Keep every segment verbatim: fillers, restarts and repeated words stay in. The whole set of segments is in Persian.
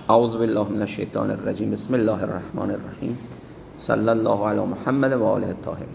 اعوذ بالله من الشیطان الرجیم. بسم الله الرحمن الرحیم. صلی الله علی محمد و آله الطاهرین.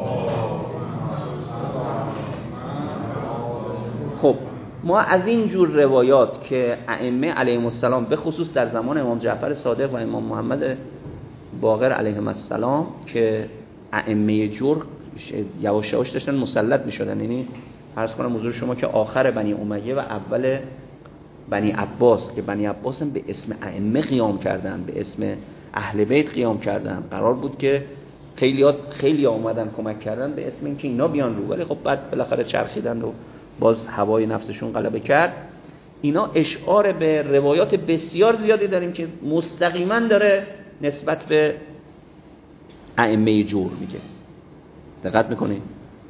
خب ما از این جور روایات که ائمه علیهم السلام به خصوص در زمان امام جعفر صادق و امام محمد باقر علیهم السلام که ائمه جور یواش یواش داشتن مسلط می‌شدن، یعنی عرض کنم حضور شما که آخر بنی امیه و اول بنی عباس که بنی عباس هم به اسم ائمه قیام کردن، به اسم اهل بیت قیام کردن. قرار بود که خیلی خیلی اومدن کمک کردن به اسم اینکه اینا بیان رو، ولی خب بعد بالاخره چرخیدن و باز هوای نفسشون غلبه کرد. اینا اشعار به روایات بسیار زیادی داریم که مستقیما داره نسبت به ائمه جور میگه. دقت میکنید؟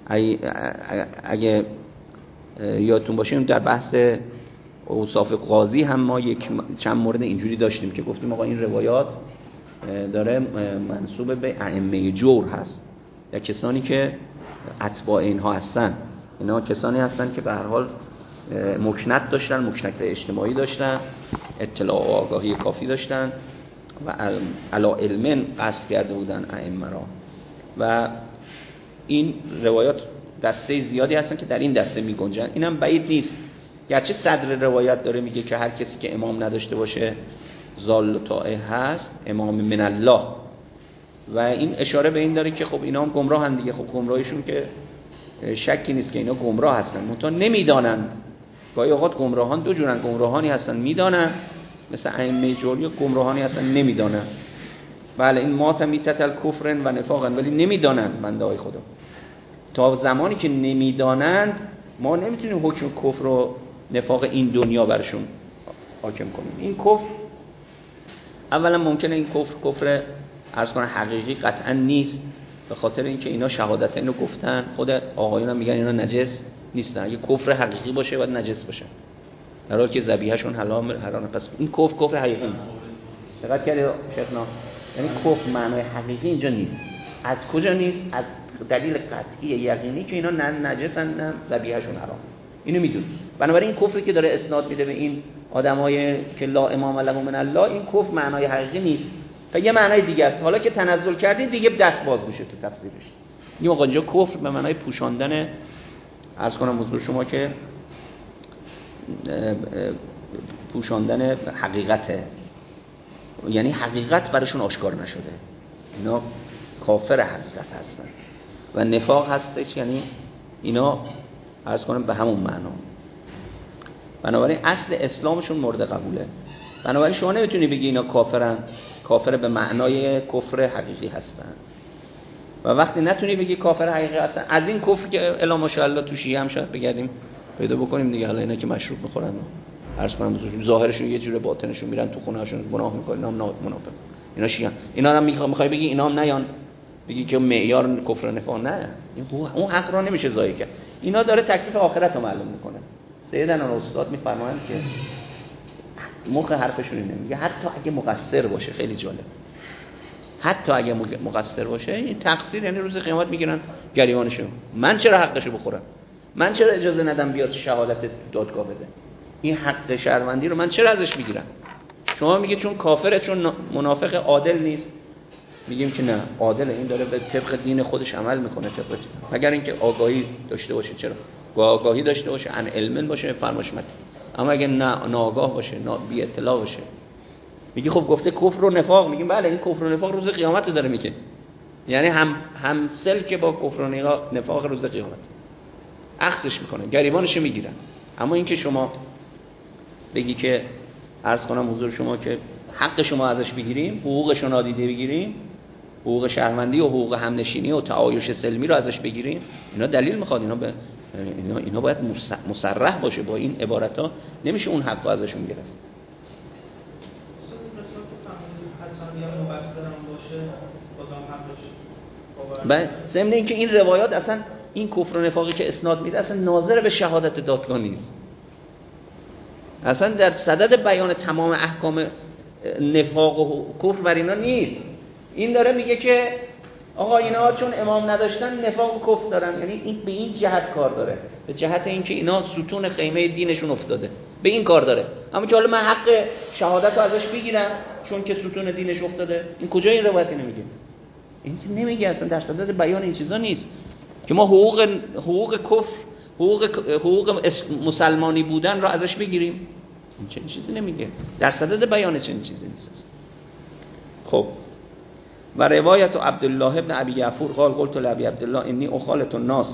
اگه یادتون باشه در بحث اوصاف قاضی هم ما یک چند مورد اینجوری داشتیم که گفتیم آقا این روایات داره منسوب به ائمه جور هست یا کسانی که اتباع اینها هستن. اینا کسانی هستن که به هر حال مکنت داشتن، مکنت اجتماعی داشتن، اطلاع و آگاهی کافی داشتن و علا علمن قصد کرده بودن ائمه را. و این روایات دسته زیادی هستن که در این دسته می گنجن. اینم بعید نیست، گرچه صدر روایت داره میگه که هر کسی که امام نداشته باشه ضال و طائع هست، امام من الله. و این اشاره به این داره که خب اینا هم گمراهن دیگه. خب گمراهیشون که شکی نیست که اینا گمراه هستن، منتها نمیدانند. گاهی اوقات گمراهان دو جورن، گمراهانی هستن میدانن مثل ائمه جوری، گمراهانی هستن نمیدانن. بله این ماتمیتت الکفر و نفاقن، ولی نمیدانن بنده های خدا. تا زمانی که نمیدانند ما نمیتونیم حکم کفر و نفاق این دنیا برشون حاکم کنیم. این کفر اولا ممکنه این کفر کفر عرض کنه حقیقی قطعا نیست، به خاطر اینکه اینا شهادتین رو گفتن. خود آقایون هم میگن اینا نجس نیستن. اگه کفر حقیقی باشه باید نجس باشه، در حالی که ذبیحه‌شون حلال حرام. پس این کفر کفر حقیقی نیست. دقت کردید شیخنا؟ یعنی کفر معنای حقیقی اینجا نیست. از کجا نیست؟ از دلیل قطعی یقینی که اینا نه نجسن نه ذبیحه‌شون حرام. اینو میدونی. بنابراین این کفری که داره اسناد میده به این آدمای که لا امام لهم من الله، این کفر معنای حقیقی نیست، تا یه معنای دیگه است. حالا که تنزل کردین دیگه دست باز میشه تو تفسیرش. این موقع اینجا کفر به معنای پوشاندن، عرض کنم حضور شما که پوشاندن حقیقته، یعنی حقیقت براشون آشکار نشده. اینا کافر حقیقت هستن. و نفاق هستش یعنی اینا عرض کنم به همون معنا. بنابراین اصل اسلامشون مورد قبوله. بنابراین شما نمیتونی بگی اینا کافرن، کافر به معنای کفر حقیقی هستن. و وقتی نتونی بگی کافر حقیقی هستن، از این کفر که الا ماشاءالله تو شیعه هم شاید بگردیم پیدا بکنیم دیگه. حالا اینا که مشروب میخورن عرض کنم ظاهرشون یه جوره، باطنشون میرن تو خونه‌شون گناه میکنن، اینا هم منافق. اینا شیعه. اینا هم میخوای بگی اینا هم نیان بگی که معیار کفر و نفاق، نه، اون حق را نمیشه ضایع کرد. اینا داره تکلیف آخرت رو معلوم میکنه. سیدنا استاد میفرمایند که مخ حرفشون اینه، میگه حتی اگه مقصر باشه، خیلی جالب، حتی اگه مقصر باشه این تقصیر یعنی روز قیامت میگیرن گریبانشو. من چرا حقشو بخورم؟ من چرا اجازه ندم بیاد شهادت دادگاه بده؟ این حق شهروندی رو من چرا ازش میگیرم؟ شما میگه چون کافره، چون منافق، عادل نیست. میگیم که نه، عادله، این داره به طبق دین خودش عمل میکنه، طبق مگر اینکه آگاهی داشته باشه. چرا؟ آگاهی داشته باشه، عن علم باشه، فرماشمت. اما اگه نه ناآگاه باشه، نه بی اطلاع باشه. میگی خب گفته کفر و نفاق، میگیم بله این کفر و نفاق روز قیامت رو داره میگه، یعنی هم هم سلک با کفر و نفاق روز قیامت اخذش میکنه، گریبانش میگیرن. اما اینکه شما بگی که عرض کنم حضور شما که حق شما ازش بگیریم، حقوقش رو نادیده بگیریم، حقوق شهروندی و حقوق همنشینی و تعایش سلمی رو ازش بگیریم، اینا دلیل میخواد. اینا به اینا, اینا باید مصرح باشه با این عبارتا، نمیشه اون حق رو ازشون گرفت. بعد ضمن اینکه این روایات اصلا این کفر و نفاقی که اسناد میده اصلا ناظر به شهادت دادگاه نیست، اصلا در صدد بیان تمام احکام نفاق و کفر بر اینا نیست. این داره میگه که آقا اینا چون امام نداشتن نفاق و کفر دارن، یعنی این به این جهت کار داره، به جهت اینکه اینا ستون خیمه دینشون افتاده. به این کار داره. اما که حالا من حق شهادت رو ازش بگیرم چون که ستون دینش افتاده، این کجا این روایت نمیگه؟ این که نمیگه، اصلا در صدد بیان این چیزا نیست که ما حقوق حقوق کفر، حقوق حقوق مسلمانی بودن رو ازش بگیریم. این چنین چیزی نمیگه، در صدد بیان چنین چیزی نیست. خب و روایت عبدالله ابن ابی یعفور قال قلت لابی عبدالله انی اخالط الناس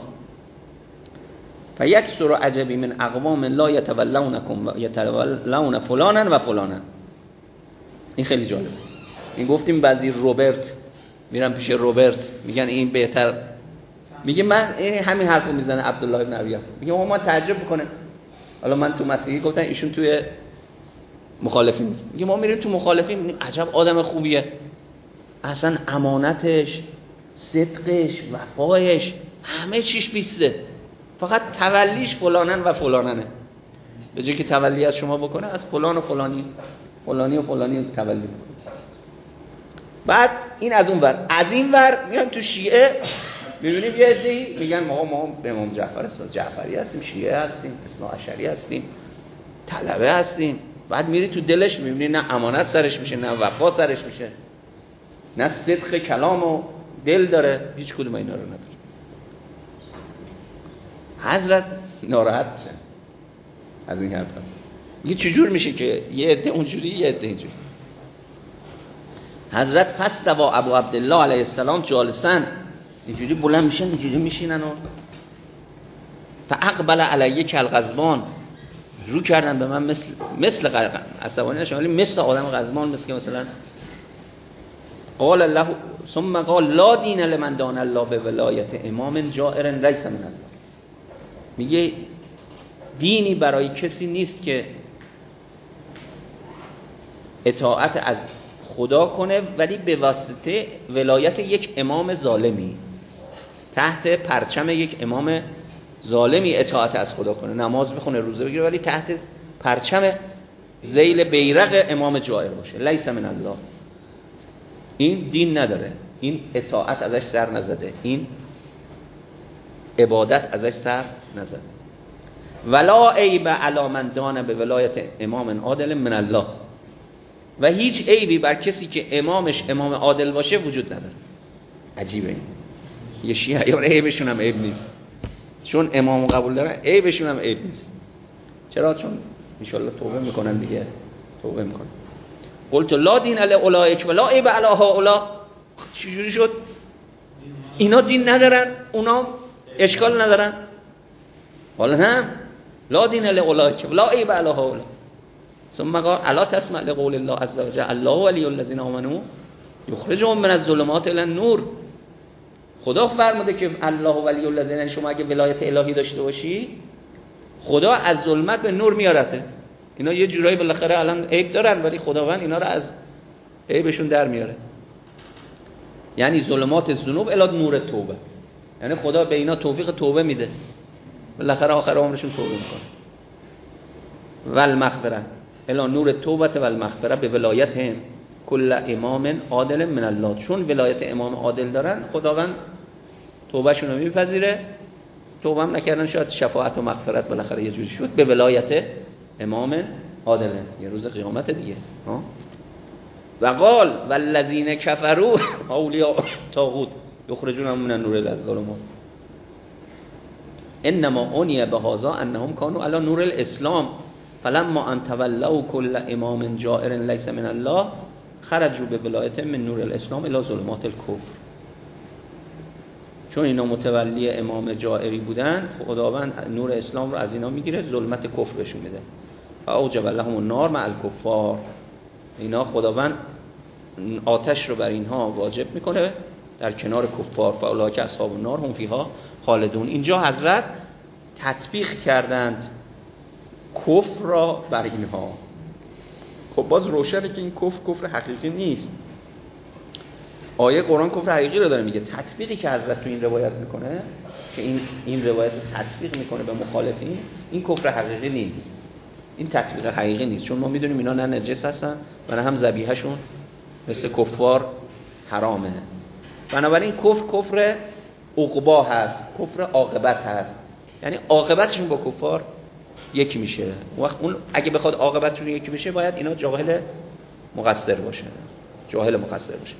فیکثر عجبی من اقوام لا یتولونکم و یتولون فلانا و فلانا. این خیلی جالبه. این گفتیم بعضی روبرت میرن پیش روبرت میگن این بهتر، میگه من این همین حرفو میزنه عبدالله ابن ابی یعفور، میگه ما تعجب بکنه. حالا من تو مسیحی گفتن ایشون توی مخالفین، میگه ما میریم تو مخالفین عجب آدم خوبیه، اصلا امانتش، صدقش، وفایش، همه چیش بیسته، فقط تولیش فلانن و فلاننه. به جای که تولی از شما بکنه از فلان و فلانی فلانی و فلانی تولی بکنه. بعد این از اون ور، از این ور میان تو شیعه میبینیم یه عده‌ای میگن ما ما امام جعفر جعفری هستیم، شیعه هستیم، اثنا عشری هستیم، طلبه هستیم. بعد میری تو دلش میبینی نه امانت سرش میشه، نه وفا سرش میشه، نه صدق کلام و دل داره، هیچ کدوم اینا رو نداره. حضرت ناراحت میشن از این حرفا، میگه چجور میشه که یه عده اونجوری یه عده اینجوری. حضرت فاستوى ابو عبدالله علیه السلام جالسن، اینجوری بلند میشن، اینجوری میشینن و فاقبل علیه کالغضبان، رو کردن به من مثل مثل عصبانی نشون، ولی مثل آدم غضبان، مثل که مثلا قال الله ثم قال لا دین لمن دان الله به ولایت امام جائر لیس من الله. میگه دینی برای کسی نیست که اطاعت از خدا کنه ولی به واسطه ولایت یک امام ظالمی، تحت پرچم یک امام ظالمی اطاعت از خدا کنه، نماز بخونه، روزه بگیره، ولی تحت پرچم ذیل بیرق امام جائر باشه. لیس من الله. این دین نداره، این اطاعت ازش سر نزده، این عبادت ازش سر نزده. ولا عیب علی من دان به ولایت امام عادل من الله، و هیچ عیبی بر کسی که امامش امام عادل باشه وجود نداره. عجیبه این. یه شیعه یا عیبشون هم عیب نیست، چون امام قبول دارن عیبشون هم عیب نیست. چرا؟ چون ان شاء الله توبه میکنن دیگه، توبه میکنن. قلت لا دین علی اولئک ولا عیب علی هؤلاء. چجوری شد؟ اینا دین ندارن، اونا اشکال ندارن. حالا هم لا دین علی اولئک ولا عیب علی هؤلاء. ثم قال الا تسمع لقول الله عز وجل الله ولی الذین آمنوا یخرجهم من الظلمات الی النور. خدا فرموده که الله ولی الذین، شما اگه ولایت الهی داشته باشی خدا از ظلمت به نور میارته. اینا یه جورایی بالاخره الان عیب دارن ولی خداوند اینا رو از عیبشون در میاره. یعنی ظلمات الذنوب الی نور توبه، یعنی خدا به اینا توفیق توبه میده، بالاخره آخر عمرشون توبه میکنه. والمغفره الی نور توبه والمغفره به ولایت هم کل امام عادل من الله. چون ولایت امام عادل دارن خداوند توبهشون رو میپذیره، توبه هم نکردن شاید شفاعت و مغفرت بالاخره یه جوری شد به ولایت امام عادل یه روز قیامت دیگه. ها و قال والذین کفروا اولیاء طاغوت یخرجونهم من النور الی الظلمات انما عنی بهذا انهم كانوا علی نور الاسلام فلما ان تولوا كل امام جائر لیس من الله خرجوا به ولایت من نور الاسلام الی ظلمات الکفر. چون اینا متولی امام جائری بودن خداوند نور اسلام رو از اینا میگیره، ظلمت کفر بهشون میده. و اوجب لهم النار مع الکفار. اینا خداوند آتش رو بر اینها واجب میکنه در کنار کفار. فاولئک اصحاب النار هم فیها خالدون. اینجا حضرت تطبیق کردند کفر را بر اینها. خب باز روشنه که این کفر کفر حقیقی نیست. آیه قرآن کفر حقیقی رو داره میگه. تطبیقی که حضرت تو این روایت میکنه که این این روایت تطبیق میکنه به مخالفین، این کفر حقیقی نیست، این تطبیق حقیقی نیست. چون ما میدونیم اینا نه نجس هستن و نه هم ذبیحه‌شون مثل کفار حرامه. بنابراین کفر کفر عقبا هست، کفر عاقبت هست، یعنی عاقبتشون با کفار یک میشه. وقت اون اگه بخواد عاقبتشون یکی بشه باید اینا جاهل مقصر باشه، جاهل مقصر باشه.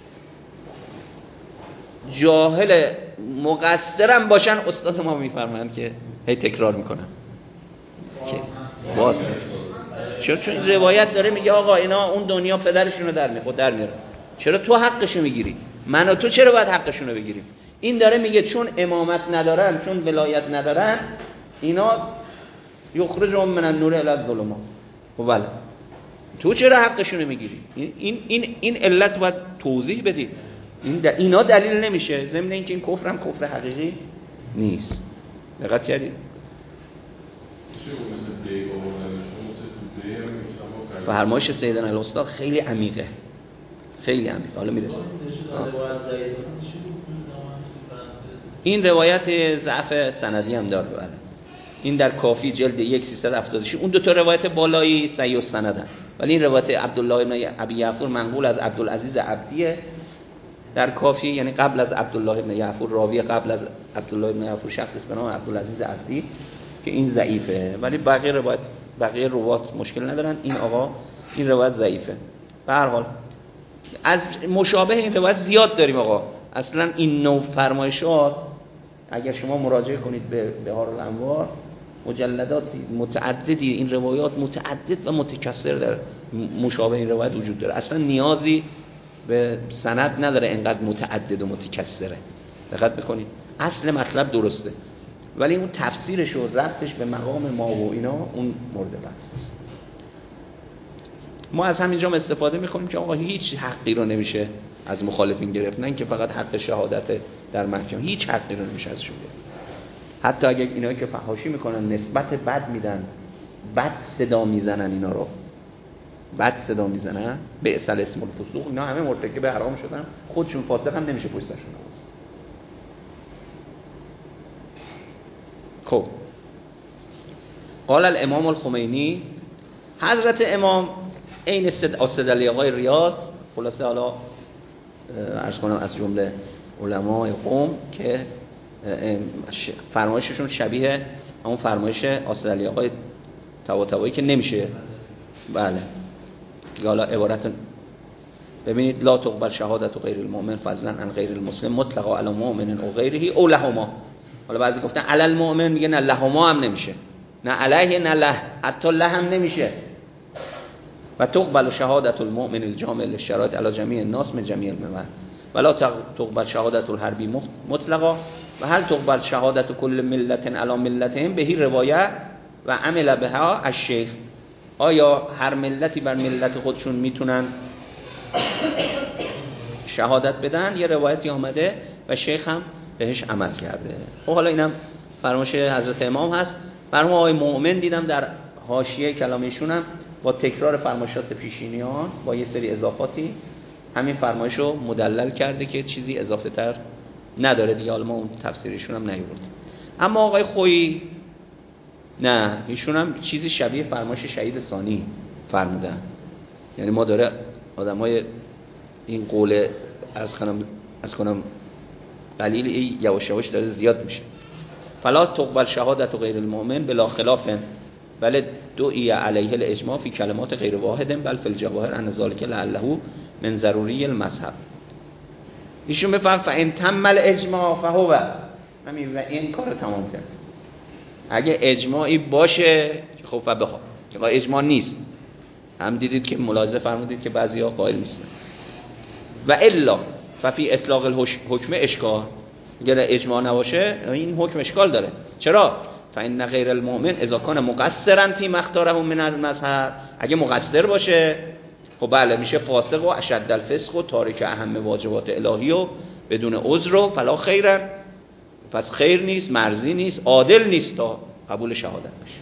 جاهل مقصرم باشن استاد ما میفرمایند که هی تکرار میکنن که باز چون چون روایت داره میگه آقا اینا اون دنیا پدرشونو در میاره در میاره، چرا تو حقشو میگیری؟ من و تو چرا باید حقشونو بگیریم؟ این داره میگه چون امامت ندارن، چون ولایت ندارن، اینا یخرجهم من النور الی الظلمات. خب بله، تو چرا حقشونو میگیری؟ این این این علت باید توضیح بدی. این د... اینا دلیل نمیشه، ضمن اینکه این کفر هم کفر حقیقی نیست. دقت کردید؟ فرمایش سیدنا الاستاد خیلی عمیقه، خیلی عمیقه. حالا میرسه. این روایت ضعف سندی هم داره. بله، این در کافی جلد یک سیصد و هفتاد و شش. اون دو تا روایت بالایی صحیح السندن، ولی این روایت عبدالله بن ابی یعفور منقول از عبدالعزیز عبدیه در کافی، یعنی قبل از عبدالله بن یعفور، راوی قبل از عبدالله بن یعفور شخص به نام عبدالعزیز عبدی که این ضعیفه، ولی بقیه روایت بقیه روات مشکل ندارن. این آقا این روایت ضعیفه. به هر حال از مشابه این روایت زیاد داریم آقا. اصلا این نوع فرمایشات اگر شما مراجعه کنید به بهار الانوار، مجلدات متعددی این روایات متعدد و متکثر در مشابه این روایت وجود داره. اصلا نیازی به سند نداره، انقدر متعدد و متکثره. دقت بکنید اصل مطلب درسته، ولی اون تفسیرش و ربطش به مقام ما و اینا اون مورد بحث است. ما از همینجا استفاده می‌کنیم که آقا هیچ حقی رو نمیشه از مخالفین گرفت، نه اینکه فقط حق شهادت در محکمه، هیچ حقی رو نمیشه ازشون گرفت. حتی اگه اینایی که فحاشی میکنن نسبت بد میدن، بد صدا میزنن، اینا رو بد صدا میزنن، بئس الاسم الفسوق، اینا همه مرتکب حرام شدن، خودشون فاسق هم نمیشه پشت سرشون نماز. خب قال الامام الخمینی، حضرت امام این استدلالی آقای ریاض، خلاصه حالا عرض کنم از جمله علمای قوم که فرمایششون شبیه همون فرمایش استدلالی آقای طباطبایی که نمیشه. بله، حالا عبارت ببینید، لا تقبل شهادت غیر المؤمن فضلا عن غیر المسلم مطلقا علی مؤمن او غیره او لهما. حالا بعضی گفتن علی المؤمن، میگه نه لهما هم نمیشه، نه علیه نه له، حتی له هم نمیشه. و تقبل شهادت المؤمن الجامع للشرائط علی جمیع الناس من جمیع الملل ولا تقبل شهادت الحربی مطلقا و هل تقبل شهادت کل ملت علی ملتهم بهی روایت و عمل بها الشیخ. آیا هر ملتی بر ملت خودشون میتونن شهادت بدن؟ یه روایتی آمده و شیخ هم بهش عمل کرده. خب حالا اینم فرمایش حضرت امام هست. فرمان آقای مؤمن دیدم در حاشیه کلامشون هم با تکرار فرمایشات پیشینیان با یه سری اضافاتی همین فرمایشو مدلل کرده که چیزی اضافه تر نداره دیگه. حالا ما اون تفسیرشون هم نیاوردیم. اما آقای خویی نه، ایشون هم چیزی شبیه فرمایش شهید ثانی فرمودن. یعنی ما داره آدمای این قول از کنم از کنم قلیل یواش یواش داره زیاد میشه. فلا تقبل شهادت غیر المؤمن بلا خلاف بل دعی علیه الاجماع فی کلمات غیر واحد بل فی الجواهر ان ذلک لعله من ضروری المذهب. ایشون بفهم فان تم الاجماع فهو، همین و این کار تمام کرد. اگه اجماعی باشه خب فبها، که اجماع نیست، هم دیدید که ملاحظه فرمودید که بعضیا قائل نیستن. و الا ففی اطلاق الحکم اشکال، اگر اجماع نباشه این حکم اشکال داره. چرا؟ فإن غیر المؤمن اذا کان مقصرا فی ما اختاره من المذهب، اگه مقصر باشه خب بله میشه فاسق و اشد الفسق و تارک اهم واجبات الهی و بدون عذر و فلا خیرا، پس خیر نیست، مرضی نیست، عادل نیست تا قبول شهادت بشه.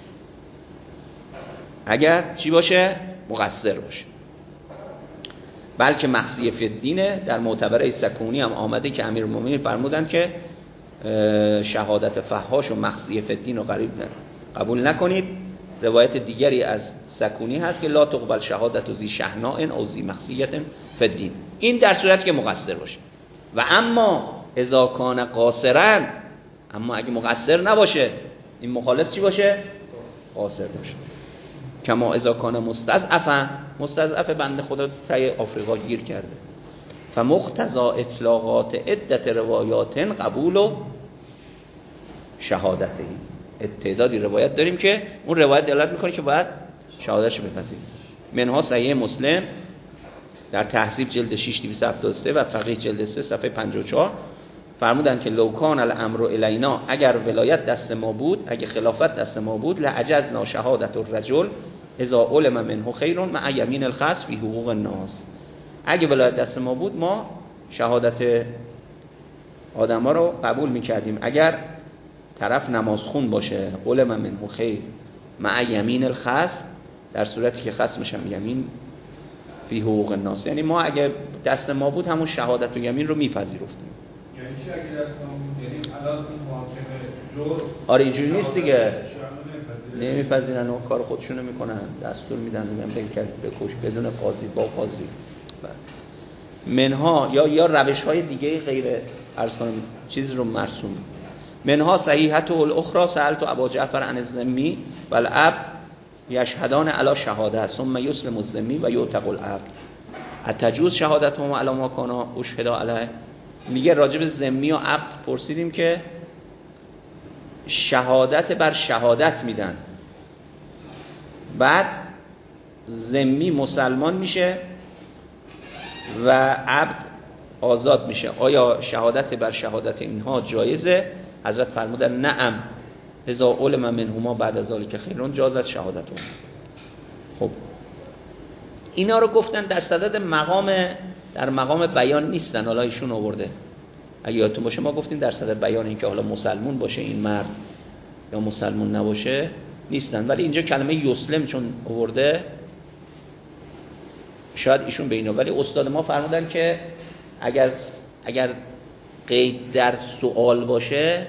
اگر چی باشه؟ مقصر باشه. بلکه مخزی فی الدینه، در معتبره سکونی هم آمده که امیرالمومنین فرمودند که شهادت فحاش و مخزی فی الدین رو قریب قبول نکنید. روایت دیگری از سکونی هست که لا تقبل شهادت ذی شحناء او ذی مخزیت فی الدین، این در صورتی که مقصر باشه. و اما اذا کان قاصرا، اما اگه مقصر نباشه، این مخالف چی باشه؟ قاصر باشه. کما اذا کان مستضعفا، مستضعف بنده خدا تای آفریقا گیر کرده. فمقتضى اطلاقات عدت روایات قبول و شهادته. تعدادی روایت داریم که اون روایت دلالت میکنه که باید شهادتش بپذیریم. منها صحیح مسلم در تهذیب جلد شش دویست و هفتاد و سه و فقیه جلد سه صفحه پنجاه و چهار فرمودن که لو کان الامر الینا، اگر ولایت دست ما بود، اگه خلافت دست ما بود، لعجزنا شهادت الرجل اذا علم منه خیر مع یمین الخصم فی حقوق الناس. اگه ولایت دست ما بود ما شهادت آدما رو قبول میکردیم اگر طرف نمازخون باشه، علم منه خیر مع یمین الخصم، در صورتی که خصمش هم یمین فی حقوق الناس، یعنی ما اگه دست ما بود همون شهادت و یمین رو میپذیرفتیم. یعنی چی اگه دست ما بود؟ یعنی الان این محاکمه جور آره اینجوری نیست دیگه، نمیپذیرن و کار خودشونو میکنن، دستور میدن میگن بکش بکش بدون قاضی با قاضی. منها یا یا روش های دیگه غیر عرض کنم چیز رو مرسوم. منها صحیحت الاخرى سألت ابا جعفر عن الذمی والعبد یشهدان علی شهاده ثم یسلم الذمی و یعتق العبد اتجوز شهادتهم علی ما کانا اشهد علیه. میگه راجب ذمی و عبد پرسیدیم که شهادت بر شهادت میدن، بعد ذمی مسلمان میشه و عبد آزاد میشه، آیا شهادت بر شهادت اینها جایزه؟ حضرت فرمودن نعم اذا علم منهما بعد از ذلک خیرون جازت شهادتهم. خب اینا رو گفتن در صدد مقام، در مقام بیان نیستن، حالا ایشون آورده. اگه یادتون باشه ما گفتیم در صدد بیان این که حالا مسلمون باشه این مرد یا مسلمون نباشه نیستن، ولی اینجا کلمه یسلم چون آورده شاید ایشون به اینا، ولی استاد ما فرمودن که اگر اگر قید در سوال باشه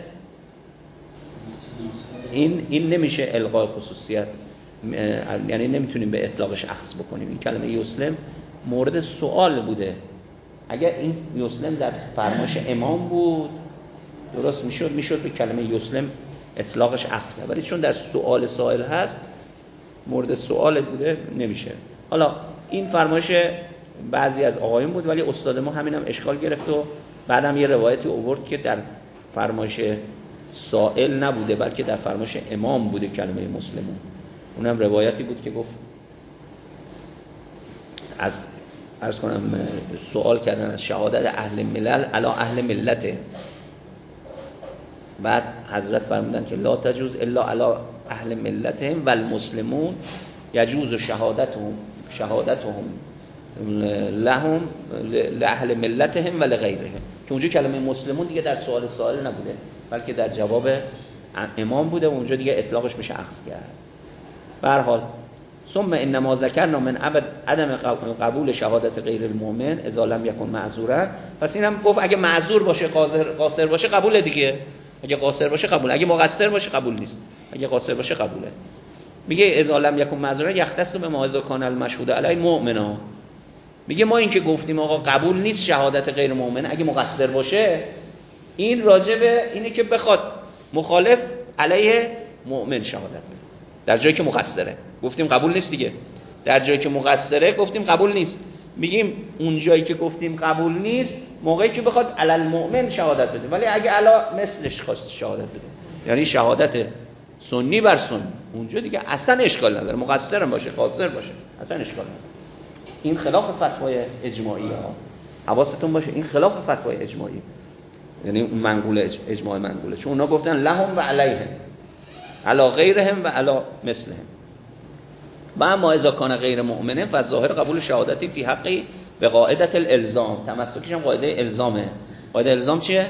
این این نمیشه الغای خصوصیت، یعنی نمیتونیم به اطلاقش اخذ بکنیم. این کلمه یسلم مورد سوال بوده، اگر این یسلم در فرمایش امام بود درست میشد میشد به کلمه یسلم اطلاقش اخذ کرد، ولی چون در سوال سائل هست مورد سوال بوده نمیشه. حالا این فرمایش بعضی از آقایون بود ولی استاد ما همینم اشکال گرفت و بعدم یه روایتی آورد که در فرمایش سائل نبوده بلکه در فرمایش امام بوده کلمه مسلمون. اونم روایتی بود که گفت از عرض کنم سوال کردن از شهادت اهل ملل علی اهل ملته، بعد حضرت فرمودن که لا تجوز الا علی اهل ملتهم و المسلمون یجوز شهادتهم شهادتهم لهم لاهل ملتهم و لغیرهم، که اونجا کلمه مسلمون دیگه در سوال سوال نبوده بلکه در جواب امام بوده و اونجا دیگه اطلاقش میشه اخذ کرد. به هر حال ثم انما ذکرنا من عدم قبول شهادت غیر المؤمن اذا لم یکن معذورا، پس اینم گفت اگه معذور باشه قاصر قاصر باشه قبول دیگه، اگه قاصر باشه قبول، اگه مقصر باشه قبول نیست، اگه قاصر باشه قبوله. میگه اذا لم یکن معذورا یختص به ما اذا کان المشهود علی مؤمنا، میگه ما این که گفتیم آقا قبول نیست شهادت غیر مؤمن اگه مقصر باشه، این راجع به اینه که بخواد مخالف علیه مؤمن شهادت بده در جایی که مقصره، گفتیم قبول نیست دیگه، در جایی که مقصره گفتیم قبول نیست، میگیم اون جایی که گفتیم قبول نیست موقعی که بخواد علی المؤمن شهادت بده، ولی اگه علی مثلش خواست شهادت بده یعنی شهادت سنی بر سنی اونجا دیگه اصلا اشکال نداره، مقصر باشه قاصر باشه اصلا اشکال نداره. این خلاف فتوای اجماعی ها، حواستون باشه این خلاف فتوای اجماعی، یعنی اون منقول اجماع منقوله، چون اونا گفتن لهم و علیهم علی غیرهم و علی مثلهم. با ما اذا کان غیر مؤمنه فظاهر قبول شهادتی فی حقی به قاعده الالزام، تمسکش هم قاعده الزامه. قاعده الزام چیه؟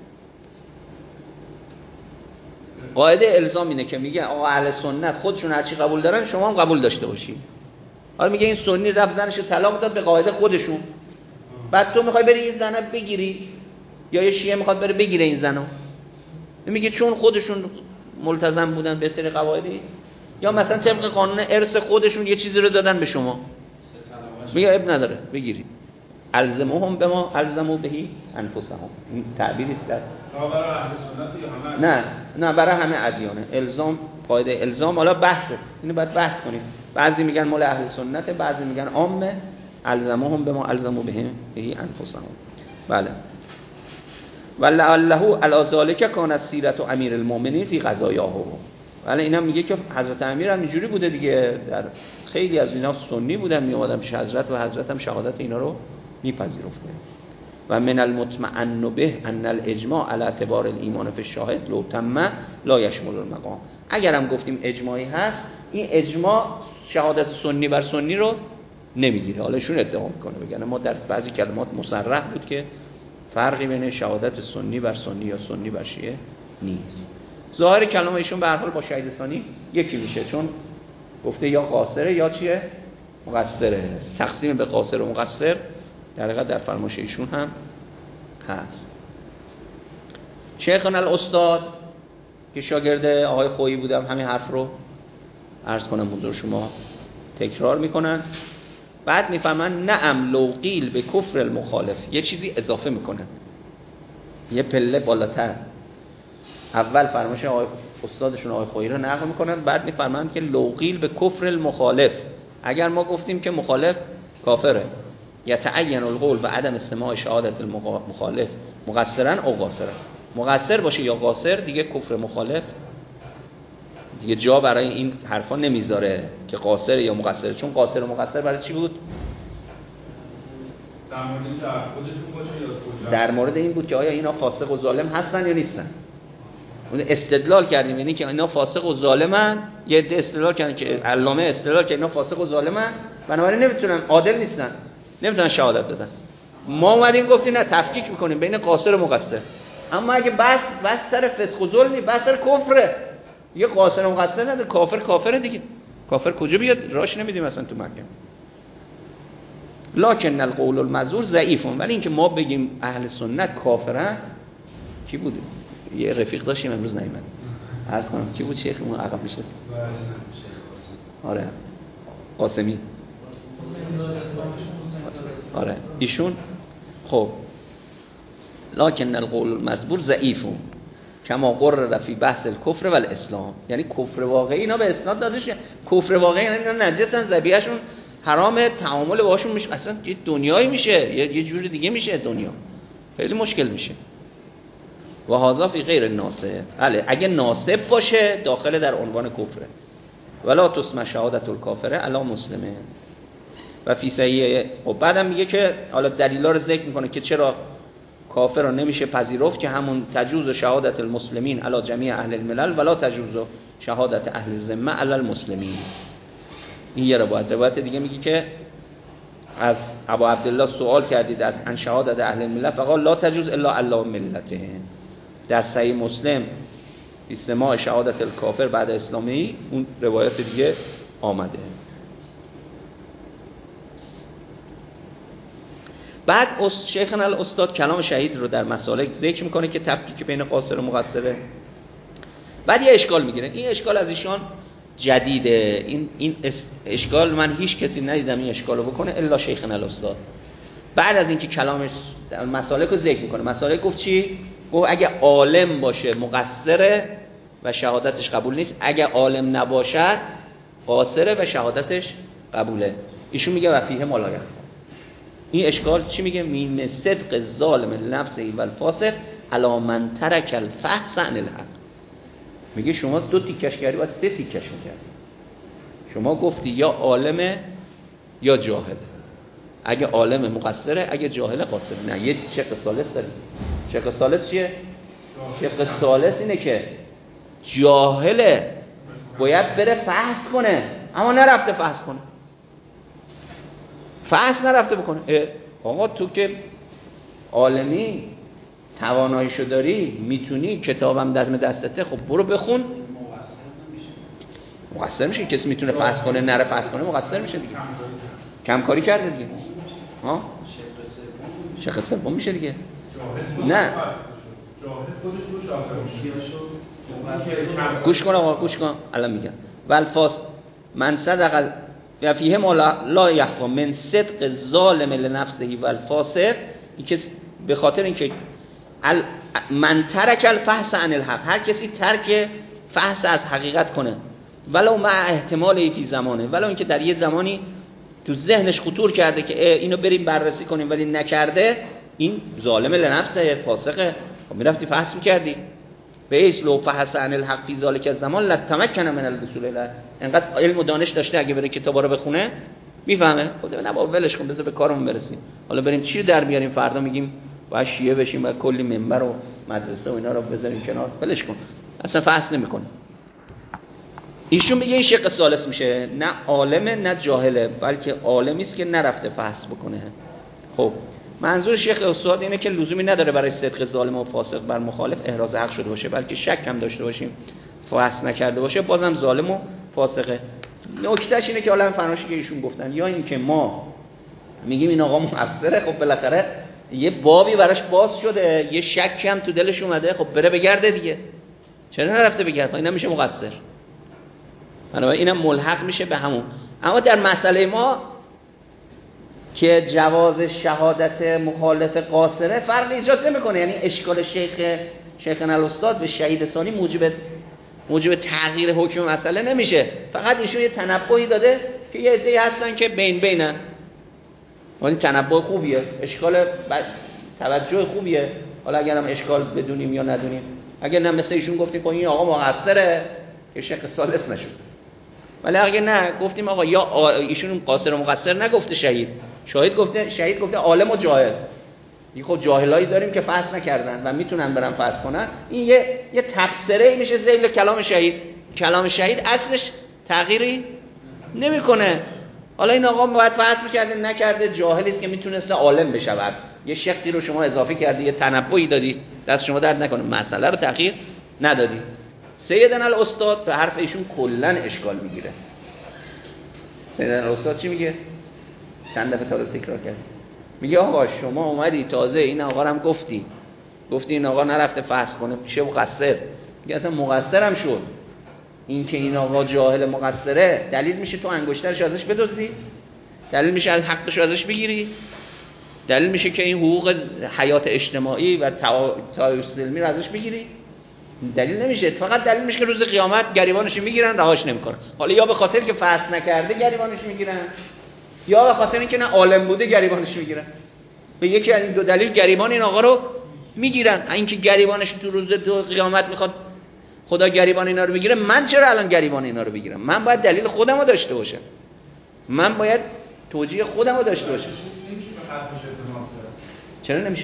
قاعده الزام اینه که میگه آقا اهل سنت خودشون هر چی قبول دارن شما هم قبول داشته باشید. حالا میگه این سنی رفت زنش طلاق داد به قاعده خودشون، بعد تو میخوای بری این زنه بگیری، یا یه شیعه میخواد بره بگیره این زنو، میگه چون خودشون ملتزم بودن به سری قواعدی، یا مثلا طبق قانون ارث خودشون یه چیزی رو دادن به شما، میگه اب نداره بگیرید. الزمهم به ما الزموا بهی انفسهم، این تعبیری است در برای اهل سنت یا همه؟ نه نه برای همه ادیانه. الزام قاعده الزام حالا بحثه، اینو باید بحث کنیم. بعضی میگن مال اهل سنت، بعضی میگن عامه، الزمهم بما الزموا به به انفسهم. بله. ولعله علی ذلک کانت سیرت امیر المؤمنین فی قضایاه. ولی اینا میگه که حضرت امیر هم اینجوری بوده دیگه، در خیلی از اینا سنی بودن، میومدن پیش حضرت و حضرت هم شهادت اینا رو میپذیرفته. و من المطمئن به ان الاجماع علی اعتبار الایمان فی الشاهد لو تم لا یشمل المقام. اگر هم گفتیم اجماعی هست، این اجماع شهادت سنی بر سنی رو نمیگیره. حالا ایشون ادعا میکنه، بگن ما در بعضی کلمات مصرح بود که فرقی بین شهادت سنی بر سنی یا سنی بر شیعه نیست. ظاهر کلام ایشون به هر حال با شهید ثانی یکی میشه، چون گفته یا قاصره یا چیه؟ مقصره. تقسیم به قاصر و مقصر در حقیقت در فرمایش ایشون هم هست. شیخنا الاستاد که شاگرد آقای خویی بودم، همین حرف رو عرض کنم حضور شما، تکرار میکنن. بعد میفهمن نعم لو قیل به کفر المخالف، یه چیزی اضافه میکنن، یه پله بالاتر. اول فرمایش آقای استادشون آقای خویی رو نقل میکنن، بعد میفرمایند که لو قیل به کفر المخالف، اگر ما گفتیم که مخالف کافره، یتعین القول و عدم استماع شهادت المخالف مقصرا او قاصرا، مقصر باشه یا قاصر، دیگه کفر مخالف دیگه جا برای این حرفا نمیذاره که قاصر یا مقصر. چون قاصر و مقصر برای چی بود؟ در مورد اینکه خودشون باشه یا کجا؟ در مورد این بود که آیا اینا فاسق و ظالم هستن یا نیستن. اون استدلال کردیم، یعنی که اینا فاسق و ظالمن. یه عده استدلال کردن که علامه استدلال که اینا فاسق و ظالمن، بنابراین نمیتونن، عادل نیستن، نمیتونن شهادت بدن. ما اومدیم گفتیم نه، تفکیک میکنیم بین قاصر و مقصر. اما اگه بس بس سر فسق و ظلمی، بس سر کفره، یه قاصر و مقصر نداره، کافر کافره دیگه. کافر کجا بیاد؟ راش نمیدیم اصلا تو مکه. لکن القول المزور ضعیف. ولی اینکه ما بگیم اهل سنت کافرن، کی بود؟ یه رفیق داشتیم امروز نیومد، عرض کنم کی بود؟ شیخمون عقب میشه. آره قاسمی. آره ایشون. خب لکن القول المزبور ضعیف کما قرر فی بحث الکفر و الاسلام. یعنی کفر واقعی اینا به اسناد داده شده. کفر واقعی یعنی اینا نجسن، ذبیحشون حرام، تعامل باشون میشه اصلا یه دنیایی میشه، یه یه جور دیگه میشه دنیا، خیلی مشکل میشه. و هذا فی غیر ناسب. بله اگه ناسب باشه داخل در عنوان کفره. ولا تسمع شهادت الکافره علی مسلمه. و فی صحیح. خب بعدم میگه که حالا دلیلا رو ذکر میکنه که چرا کافر رو نمیشه پذیرفت، که همون تجوز شهادت المسلمین علی جمیع اهل الملل ولا تجوز شهادت اهل الذمه علی المسلمین. این یه روایت. روایت دیگه میگه که از ابو عبدالله سوال کردید از ان شهادت اهل الملل فقال لا تجوز الا علی ملته. در صحیح مسلم استماع شهادت الکافر بعد اسلامی، اون روایت دیگه آمده. بعد شیخنا الاستاد کلام شهید رو در مسالک ذکر میکنه که تفکیک بین قاصر و مقصره. بعد یه اشکال میگیره. این اشکال از ایشان جدیده. این این اشکال من هیچ کسی ندیدم این اشکالو بکنه الا شیخنا الاستاد. بعد از اینکه کلامش در مسالک رو ذکر میکنه، مسالک گفت چی؟ گفت اگه عالم باشه مقصره و شهادتش قبول نیست، اگه عالم نباشد قاصره و شهادتش قبوله. ایشون میگه و فیه ملایخ. این اشکال چی میگه؟ مین صدق ظالم لنفسه و الفاسق علی من ترک الفحص عن الحق. میگه شما دو تیکش کردی و سه تیکش میکردی. شما گفتی یا عالمه یا جاهله. اگه عالم مقصره، اگه جاهله قاصره. نه، یه شق ثالث داریم. شق ثالث چیه؟ شق ثالث اینه که جاهله باید بره فحص کنه، اما نرفته فحص کنه. فحص نرفته بکنه. آقا تو که عالمی، تواناییشو داری، میتونی، کتابم دست دستته، خب برو بخون. مقصر میشه. کسی میتونه فحص کنه نره فحص کنه مقصر میشه دیگه. کمکاری کرده دیگه. ها؟ شق سوم میشه دیگه. نه. جاهد خودش رو شاهد. گوش کن آقا، گوش کن. الان میگم. والفاس من صدق و فیه ما لا یخفا من صدق ظالم لنفسه و الفاسق. این که به خاطر اینکه من ترک الفحص عن الحق، هر کسی ترک فحص از حقیقت کنه، ولو مع احتمال فی زمانه، ولو اینکه در یه زمانی تو ذهنش خطور کرده که اینو بریم بررسی کنیم ولی نکرده، این ظالم لنفسه، فاسقه. خب میرفتی فحص میکردی. به ایس لو فحص عن الحق فی ذلک الزمان لتمکن من الوصول الیه. انقدر علم و دانش داشته اگه بره کتابا رو بخونه میفهمه. خدا نه بابا ولش کن، بذار به کارمون برسیم. حالا بریم چی در بیاریم، فردا میگیم باید شیعه بشیم، باید کلی منبر و مدرسه و اینا رو بذاریم کنار. ولش کن، اصلا فحص نمیکنه. ایشون میگه این شق ثالث میشه، نه عالمه نه جاهله، بلکه عالمی است که نرفته فحص بکنه. خب منظور شیخ استاد اینه که لزومی نداره برای صدق ظالم و فاسق بر مخالف احراز حق شده باشه، بلکه شک هم داشته باشیم فحص نکرده باشه بازم ظالم و فاسقه. نکتهش اینه که حالا فرمایشی که ایشون گفتن، یا این که ما میگیم این آقا مقصره، خب بالاخره یه بابی براش باز شده، یه شکی هم تو دلش اومده، خب بره بگرده دیگه. چرا نرفته بگرده؟ اینا میشه مقصر. بنابراین اینم ملحق میشه به همون. اما در مسئله ما که جواز شهادت مخالف قاصره فرق ایجاد نمیکنه، یعنی اشکال شیخ شیخنا الاستاد به شهید ثانی موجب موجب تغییر حکم مسئله نمیشه. فقط ایشون یه تنبهی داده که یه عده‌ای هستن که بین بینن. ولی تنبه خوبیه، اشکال توجه خوبیه. حالا اگرم اشکال بدونیم یا ندونیم، اگر نه مثل ایشون گفتیم این آقا مقصره که شیخ ثالث نشد، ولی اگه نه گفتیم آقا یا ایشون قاصر و مقصر نگفته، شهید شاهد گفته، شهید گفته عالم و جاهل. این خب جاهلایی داریم که فحص نکردن و میتونن برن فحص کنن. این یه یه تفسیری میشه ذیل کلام شهید. کلام شهید اصلش تغییری نمیکنه. حالا این آقا باید فحص میکرده، نکرده، جاهلی است که میتونسته عالم بشود. یه شقی رو شما اضافه کردی، یه تنبهی دادی، دست شما درد نکنه، مسئله رو تغییر ندادی. سیدنا الاستاد به حرف ایشون کلا اشکال میگیره. سیدنا الاستاد چی میگه؟ چند دفعه تا رو تکرار کرد. میگه آقا شما اومدی تازه این آقا رو هم گفتی گفتی این آقا نرفته فحص کنه، میشه مقصر. میگه اصلا مقصر هم شد. این که این آقا جاهل مقصره دلیل میشه تو انگشترش ازش بدزدی؟ دلیل میشه از حقش ازش بگیری؟ دلیل میشه که این حقوق حیات اجتماعی و تعالی سلمی رو ازش بگیری؟ دلیل نمیشه. فقط دلیل میشه که روز قیامت گریبانش میگیرن، رهاش نمیکنن. حالا یا به خاطر که فحص نکرده گریبانش میگیرن، یا به خاطر اینکه نه عالم بوده گریبانش میگیرن. به یکی از این دو دلیل گریبان این آقا رو میگیرن. اینکه گریبانش تو روز دو قیامت میخواد خدا گریبان اینا رو بگیره، من چرا الان گریبان اینا رو بگیرم؟ من باید دلیل خودم رو داشته باشم، من باید توجیه خودم رو داشته باشم. چرا نمیشه؟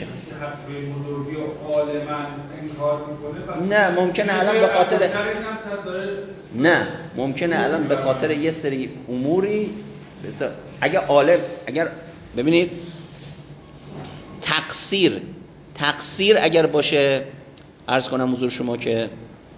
نه ممکنه الان به خاطر نه ممکنه الان به خاطر یه سری اموری اگر عالم اگر ببینید تقصیر تقصیر اگر باشه، عرض کنم حضور شما که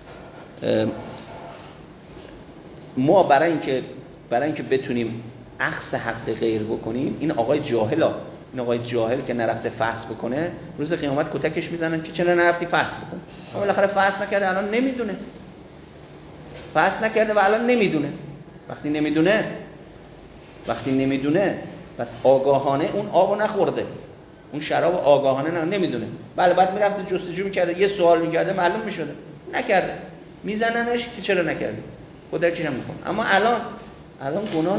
ما برای اینکه برای اینکه بتونیم اخذ حق غیر بکنیم، این آقای جاهلا این آقای جاهل که نرفته فحص بکنه، روز قیامت کتکش میزنن که چرا نرفتی فحص بکن. اما بالاخره فحص نکرده، الان نمیدونه. فحص نکرده و الان نمیدونه. وقتی نمیدونه وقتی نمیدونه پس آگاهانه اون آبو نخورده، اون شراب آگاهانه نه نمیدونه. بله بعد میرفته جستجو میکرده، یه سوال میکرده، معلوم میشده. نکرده، میزننش که چرا نکردی، کتکش هم میکنه. اما الان الان گناه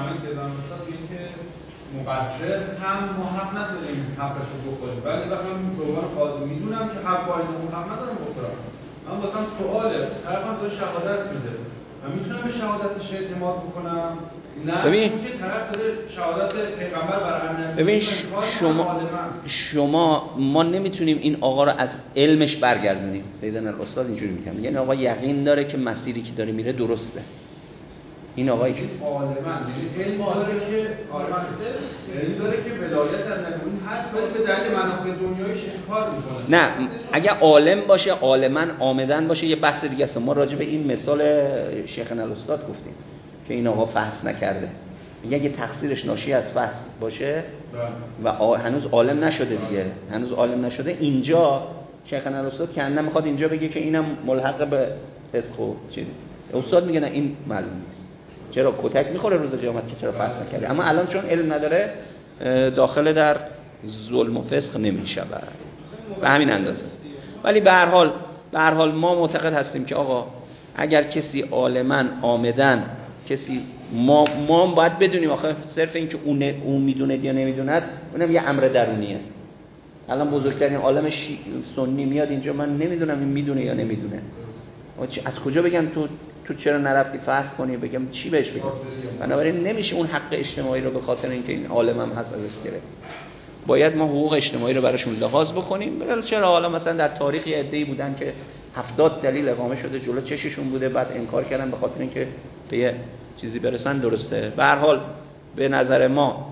مقصر هم ما حق نداریم حقش رو بخوریم، ولی وقتی من به عنوان قاضی میدونم که حق با اینو حق ندارم بخورم، من واسم سواله، طرفم داره شهادت میده، من میتونم به شهادتش اعتماد بکنم؟ نه. ببین که طرف داره شهادت پیغمبر بر انبیاء. ببین شما شما ما نمیتونیم این آقا رو از علمش برگردونیم. سیدنا الاستاد اینجوری میگن، یعنی آقا یقین داره که مسیری که داره میره درسته. این آقایی که عالمن علم داره که عالمن علم داره که ولایت از نبی هست، ولی به دلیل منافع دنیاییش کار میکنه. نه اگه عالم باشه، عالمن آمدن باشه، یه بحث دیگه است. ما راجع به این مثال شیخنا الاستاد گفتیم که این آقا فحص نکرده. میگه اگه تقصیرش ناشی از فحص باشه و هنوز عالم نشده دیگه، هنوز عالم نشده، اینجا شیخنا الاستاد که اندم میخواد اینجا بگه که اینم ملحق به فسق و چیز. استاد میگه نه این معلوم نیست. چرا کتک میخوره روز قیامت که چرا فحص نکرده؟ اما الان چون علم نداره داخل در ظلم و فسق نمیشود به همین اندازه. ولی به هر حال به هر حال ما معتقد هستیم که آقا اگر کسی عالما آمدن کسی ما ما هم باید بدونیم آخه صرف این که اون اون میدونه یا نمیدونه اونم یه امر درونیه. الان بزرگترین عالم شی... سنی میاد اینجا من نمیدونم این میدونه یا نمیدونه. از کجا بگم تو تو چرا نرفتی فحص کنی بگم چی بهش بگم؟ بنابراین نمیشه اون حق اجتماعی رو به خاطر اینکه این عالم هم هست ازش گرفت. باید ما حقوق اجتماعی رو براشون لحاظ بکنیم. بگم چرا حالا مثلا در تاریخ یه عده‌ای بودن که هفتاد دلیل اقامه شده جلو چششون بوده بعد انکار کردن به خاطر اینکه به یه چیزی برسن. درسته. به هر حال به نظر ما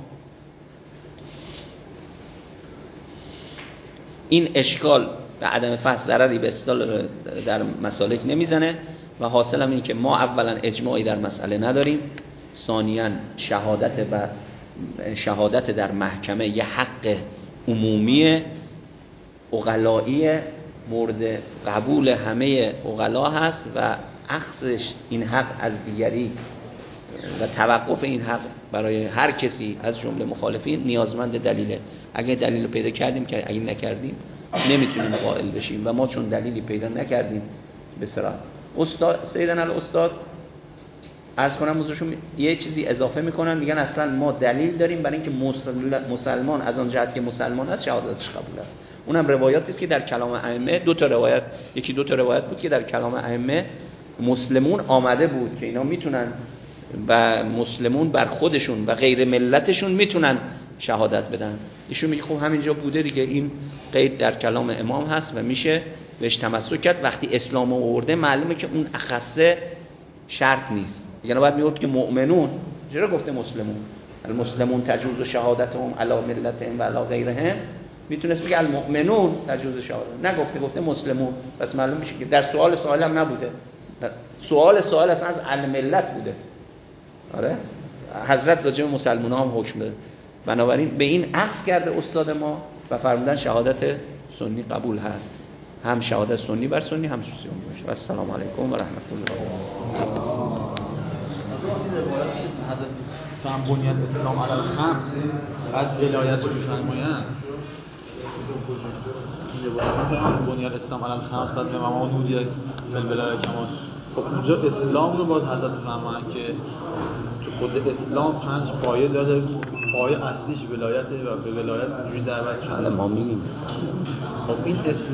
این اشکال به عدم فحص ضرری به اصطلاح در مسالک نمیزنه و حاصل هم این که ما اولا اجماعی در مسئله نداریم، ثانیاً شهادت و شهادت در محکمه یه حق عمومی عقلایی مورد قبول همه عقلا هست و اخذش این حق از دیگری و توقف این حق برای هر کسی از جمله مخالفین نیازمند دلیله. اگه دلیل پیدا کردیم که اگه نکردیم نمیتونیم قائل بشیم و ما چون دلیلی پیدا نکردیم به صراحت. استاد سیدنا الاستاد عرض کنم حضورشون یه چیزی اضافه میکنن میگن اصلا ما دلیل داریم برای اینکه مسلمان از آن جهت که مسلمان است شهادتش قبول است. اونم روایاتی است که در کلام ائمه دو تا روایت یکی دو تا روایت بود که در کلام ائمه مسلمون آمده بود که اینا میتونن و مسلمون بر خودشون و غیر ملتشون میتونن شهادت بدن. ایشون میگه خب همینجا بوده دیگه، این قید در کلام امام هست و میشه بهش تمسک کرد. وقتی اسلام آورده معلومه که اون اخصه شرط نیست. یعنی باید میگفت که مؤمنون، چرا گفته مسلمون؟ المسلمون تجوز شهادتهم علی ملتهم و علی غیرهم. میتونست بگه المؤمنون تجوز شهادت، نگفته، گفته مسلمون. پس معلوم میشه که در سوال سوال هم نبوده، سوال سوال اصلا از الملت بوده. آره حضرت راجع به مسلمان‌ها هم حکم داد. بنابراین به این عکس کرده استاد ما و فرمودن شهادت سنی قبول هست، هم شهادت سنی بر سنی هم سوسیون باشه. و السلام علیکم و رحمت الله. حضرت فهم بنیاد اسلام علی الخمس بعد ولایت رو می‌فرمایند. بنیاد اسلام علی الخمس بعد امام نوری فی الولایه کمال. خب اونجا اسلام رو باز حضرت فرمایند که تو خود اسلام پنج پایه داره، پایه اصلیش ولایته و به ولایت اینجوری دعوت شده. ما میگیم خب این اسلام